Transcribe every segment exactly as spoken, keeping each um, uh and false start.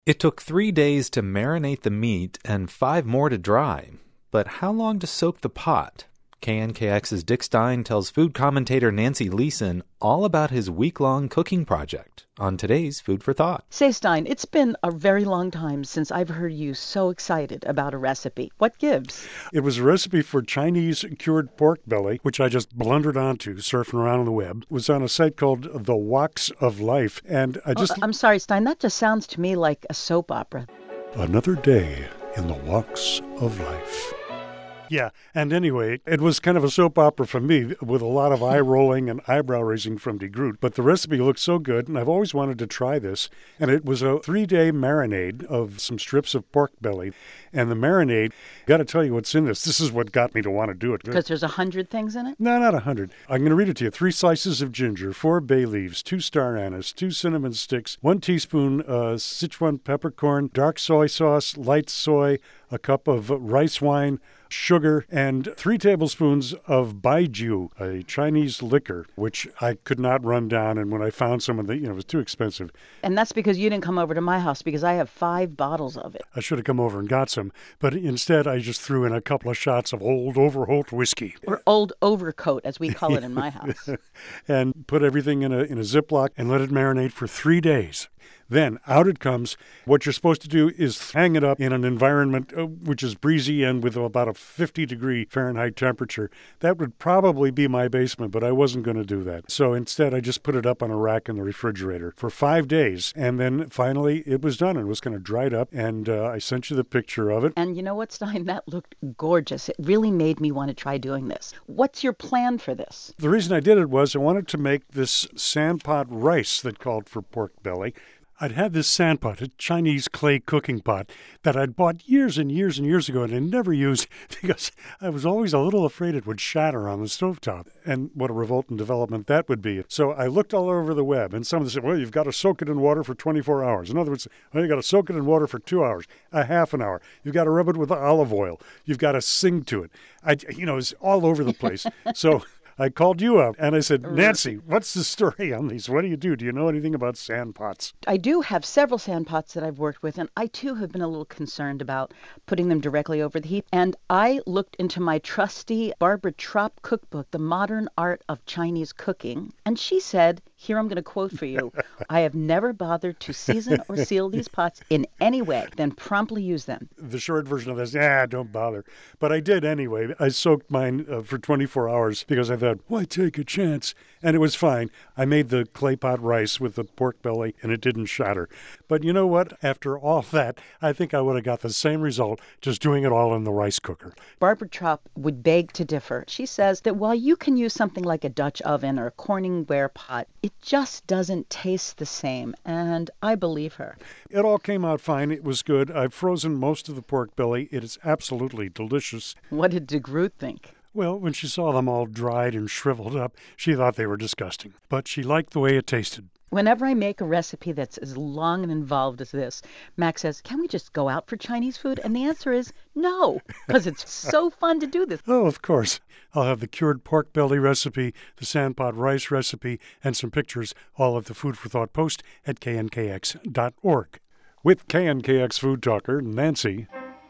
It took three days to marinate the meat and five more to dry. But how long to soak the pot? K N K X's Dick Stein tells food commentator Nancy Leeson all about his week-long cooking project on today's Food for Thought. Say, Stein, it's been a very long time since I've heard you so excited about a recipe. What gives? It was a recipe for Chinese cured pork belly, which I just blundered onto, surfing around on the web. It was on a site called The Woks of Life, and I just... Oh, I'm sorry, Stein, that just sounds to me like a soap opera. Another day in the Woks of Life. Yeah, and anyway, it was kind of a soap opera for me with a lot of eye-rolling and eyebrow-raising from De Groot. But the recipe looked so good, and I've always wanted to try this. And it was a three-day marinade of some strips of pork belly. And the marinade, got to tell you what's in this. This is what got me to want to do it. Because there's a hundred things in it? No, not a hundred. I'm going to read it to you. Three slices of ginger, four bay leaves, two star anise, two cinnamon sticks, one teaspoon uh, Sichuan peppercorn, dark soy sauce, light soy, a cup of rice wine, sugar, and three tablespoons of baijiu, a Chinese liquor, which I could not run down. And when I found some of the, you know, it was too expensive. And that's because you didn't come over to my house, because I have five bottles of it. I should have come over and got some. But instead, I just threw in a couple of shots of Old Overholt whiskey. Or Old Overcoat, as we call it in my house. And put everything in a, in a Ziploc and let it marinate for three days. Then out it comes. What you're supposed to do is hang it up in an environment uh, which is breezy and with about a fifty degree Fahrenheit temperature. That would probably be my basement, but I wasn't going to do that. So instead, I just put it up on a rack in the refrigerator for five days. And then finally, it was done and was kind of dried up. And uh, I sent you the picture of it. And you know what, Stein? That looked gorgeous. It really made me want to try doing this. What's your plan for this? The reason I did it was I wanted to make this sandpot rice that called for pork belly. I'd had this sandpot, a Chinese clay cooking pot, that I'd bought years and years and years ago and I never used because I was always a little afraid it would shatter on the stovetop. And what a revolting development that would be. So I looked all over the web, and some of them said, well, you've got to soak it in water for twenty-four hours. In other words, well, you've got to soak it in water for two hours, a half an hour. You've got to rub it with olive oil. You've got to sing to it. I, you know, it's all over the place. So I called you up and I said, Nancy, what's the story on these? What do you do? Do you know anything about sand pots? I do have several sand pots that I've worked with, and I too have been a little concerned about putting them directly over the heat. And I looked into my trusty Barbara Tropp cookbook, The Modern Art of Chinese Cooking, and she said, here I'm going to quote for you, I have never bothered to season or seal these pots in any way, then promptly use them. The short version of this, yeah, don't bother. But I did anyway. I soaked mine uh, for twenty-four hours because I thought, why take a chance? And it was fine. I made the clay pot rice with the pork belly, and it didn't shatter. But you know what? After all that, I think I would have got the same result just doing it all in the rice cooker. Barbara Tropp would beg to differ. She says that while you can use something like a Dutch oven or a Corningware pot, it just doesn't taste the same, and I believe her. It all came out fine. It was good. I've frozen most of the pork belly. It is absolutely delicious. What did De Groot think? Well, when she saw them all dried and shriveled up, she thought they were disgusting. But she liked the way it tasted. Whenever I make a recipe that's as long and involved as this, Max says, can we just go out for Chinese food? And the answer is no, because it's so fun to do this. Oh, of course. I'll have the cured pork belly recipe, the sandpot rice recipe, and some pictures, all at the Food for Thought post at K N K X dot org. With K N K X food talker Nancy.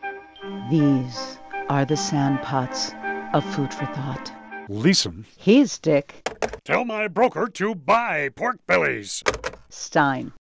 These are the sandpots of Food for Thought. Leeson. He's Dick. Tell my broker to buy pork bellies. Stein.